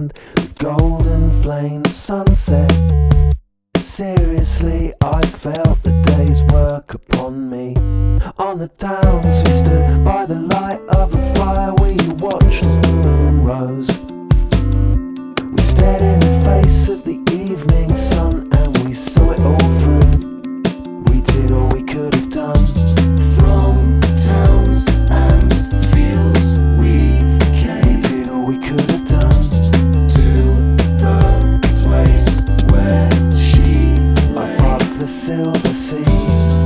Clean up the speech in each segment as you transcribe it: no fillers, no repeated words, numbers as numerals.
and the golden flame sunset. Seriously, I felt the day's work upon me. On the downs we stood by the light of a fire. We watched as the moon rose. We stared in the face of the evening sun, and we saw it all through. We did all we could have done. From towns and fields we came. We did all we could have done. To the place where she lay. Above the silver sea.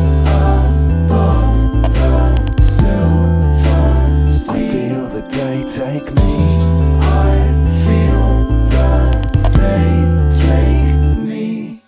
Above the silver sea. I feel the day take me. I feel the day take me.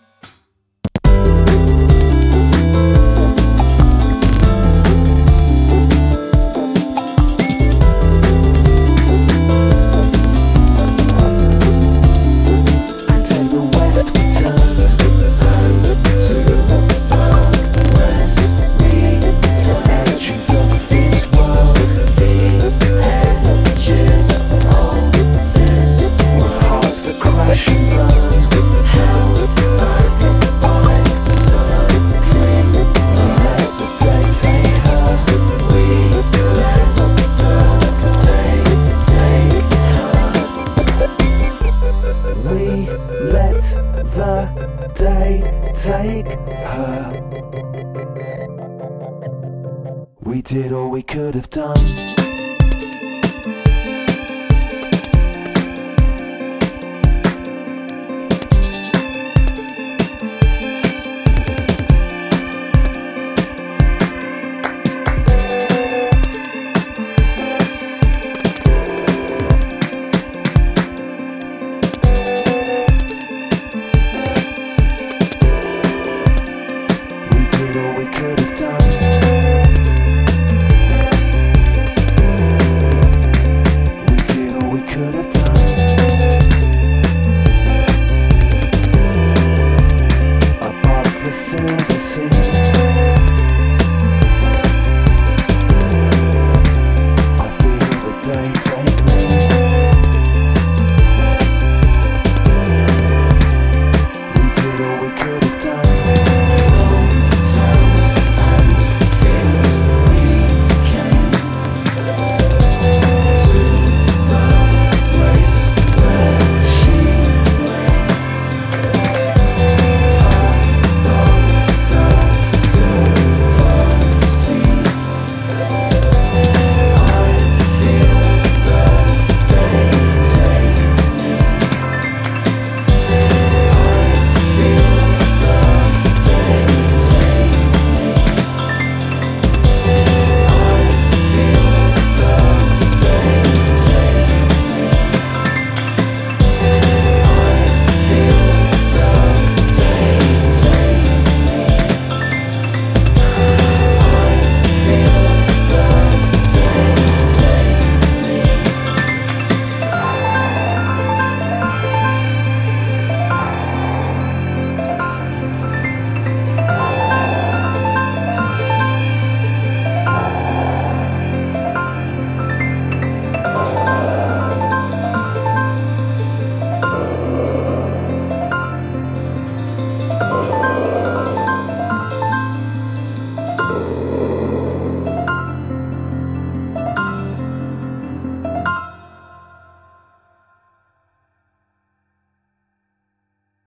And to the west we turn. And to the west we turn. Edges of this world. The edges of this world. Hearts that crash and burn. Held back by sun dream. Let the day take her. We let the day take her. We let the day take her. We did all we could have done.